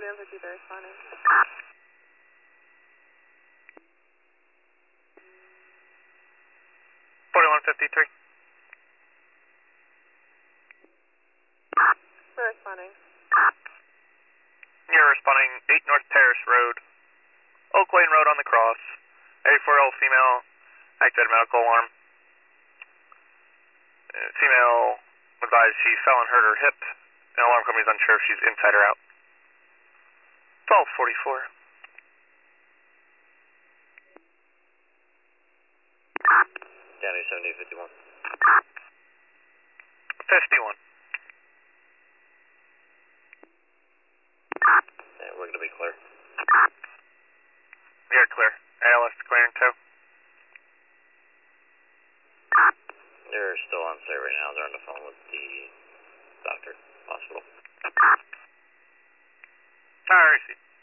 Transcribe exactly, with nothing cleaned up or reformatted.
forty-one fifty-three responding. forty-one fifty-three. We're responding. You're responding eight North Terrace Road, Oak Lane Road on the cross. eighty-four-year-old female, activated medical alarm. Uh, female advised she fell and hurt her hip. The alarm company's unsure if she's inside or out. twelve forty-four. County seventy fifty-one. fifty-one. Yeah, we're going to be clear. You're clear. A L S clearing too. They're still on site right now. They're on the phone with the doctor, hospital. I receive.